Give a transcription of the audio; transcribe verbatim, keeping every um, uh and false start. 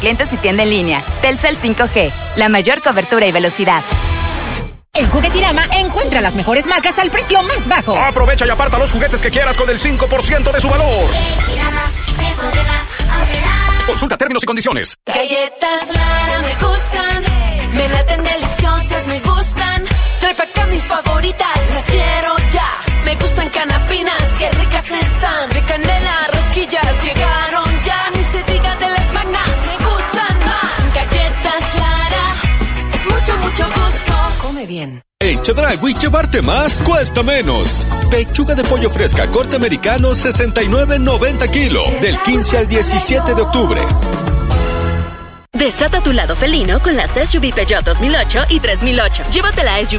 Clientes y tienda en línea. Telcel cinco G, la mayor cobertura y velocidad. En Juguetirama encuentra las mejores marcas al precio más bajo. Aprovecha y aparta los juguetes que quieras con el cinco por ciento de su valor. Consulta términos y condiciones. Galletas Lara me gustan, me laten deliciosas, me gustan. Trae pa' acá mis favoritas, las quiero ya. Me gustan canapinas, qué ricas están. De canela, rosquillas, llegaron ya. Ni se diga de las magnas, me gustan más. Galletas Lara, es mucho, mucho gusto. Come bien. En Chedraui llevarte más cuesta menos. Pechuga de pollo fresca corte americano sesenta y nueve noventa kilo del quince al diecisiete de octubre. Desata tu lado felino con las S U V Peugeot dos mil ocho y tres mil ocho. Llévate la S U V